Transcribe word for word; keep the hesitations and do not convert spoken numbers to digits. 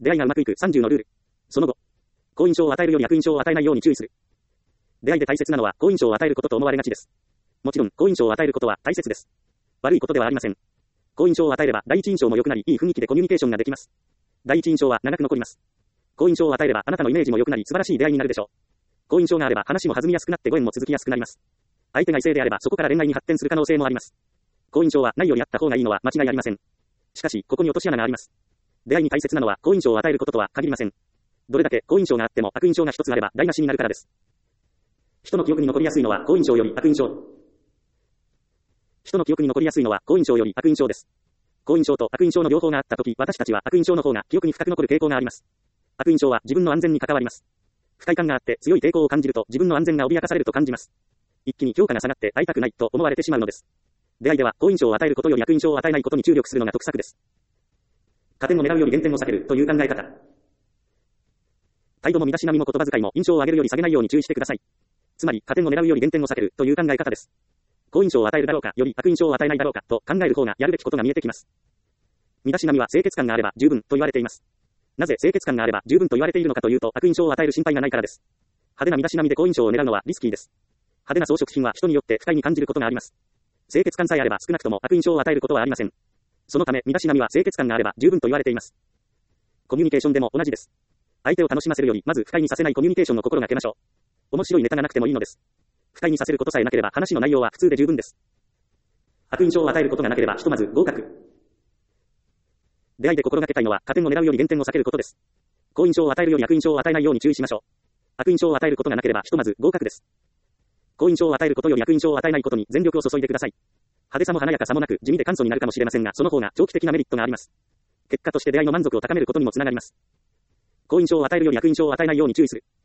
出会いがうまくいくさんじゅうのルール。その後、好印象を与えるより悪印象を与えないように注意する。出会いで大切なのは好印象を与えることと思われがちです。もちろん、好印象を与えることは大切です。悪いことではありません。好印象を与えれば第一印象も良くなり、いい雰囲気でコミュニケーションができます。第一印象は長く残ります。好印象を与えればあなたのイメージも良くなり素晴らしい出会いになるでしょう。好印象があれば話も弾みやすくなってご縁も続きやすくなります。相手が異性であればそこから恋愛に発展する可能性もあります。好印象はないよりあった方がいいのは間違いありません。しかし、ここに落とし穴があります。出会いに大切なのは好印象を与えることとは限りません。どれだけ好印象があっても悪印象が一つあれば台無しになるからです。人の記憶に残りやすいのは好印象より悪印象。人の記憶に残りやすいのは好印象より悪印象です。好印象と悪印象の両方があったとき、私たちは悪印象の方が記憶に深く残る傾向があります。悪印象は自分の安全に関わります。不快感があって強い抵抗を感じると自分の安全が脅かされると感じます。一気に評価が下がって会いたくないと思われてしまうのです。出会いでは好印象を与えることより悪印象を与えないことに注力するのが得策です。加点を狙うより減点を避けるという考え方。態度も身だしなみも言葉遣いも印象を上げるより下げないように注意してください。つまり加点を狙うより減点を避けるという考え方です。好印象を与えるだろうかより悪印象を与えないだろうかと考える方がやるべきことが見えてきます。身だしなみは清潔感があれば十分と言われています。なぜ清潔感があれば十分と言われているのかというと悪印象を与える心配がないからです。派手な身だしなみで好印象を狙うのはリスキーです。派手な装飾品は人によって不快に感じることがあります。清潔感さえあれば少なくとも悪印象を与えることはありません。そのため身だしなみは清潔感があれば十分と言われています。コミュニケーションでも同じです。相手を楽しませるよりまず不快にさせないコミュニケーションの心がけましょう。面白いネタがなくてもいいのです。不快にさせることさえなければ話の内容は普通で十分です。悪印象を与えることがなければひとまず合格。出会いで心がけたいのは加点を狙うより減点を避けることです。好印象を与えるより悪印象を与えないように注意しましょう。悪印象を与えることがなければひとまず合格です。好印象を与えることより悪印象を与えないことに全力を注いでください。派手さも華やかさもなく地味で簡素になるかもしれませんが、その方が長期的なメリットがあります。結果として出会いの満足を高めることにもつながります。好印象を与えるより悪印象を与えないように注意する。